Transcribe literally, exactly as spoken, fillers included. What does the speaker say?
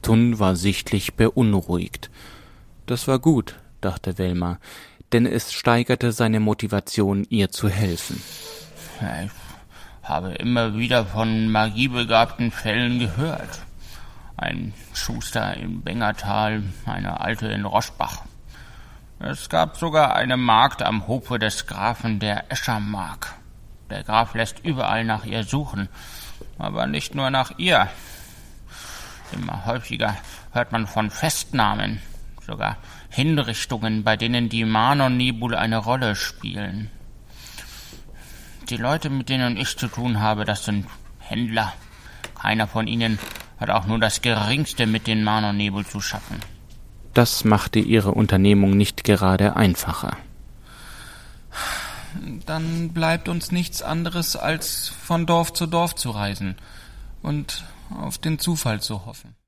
Tun war sichtlich beunruhigt. Das war gut, dachte Velma, denn es steigerte seine Motivation, ihr zu helfen. Ich habe immer wieder von magiebegabten Fällen gehört. Ein Schuster im Bengertal, eine Alte in Roschbach. Es gab sogar eine Magd am Hofe des Grafen der Eschermark. Der Graf lässt überall nach ihr suchen, aber nicht nur nach ihr. Immer häufiger hört man von Festnahmen, sogar Hinrichtungen, bei denen die Manon-Nebul eine Rolle spielen. Die Leute, mit denen ich zu tun habe, das sind Händler. Keiner von ihnen hat auch nur das Geringste mit den Manon-Nebul zu schaffen. Das machte ihre Unternehmung nicht gerade einfacher. Dann bleibt uns nichts anderes, als von Dorf zu Dorf zu reisen und auf den Zufall zu hoffen.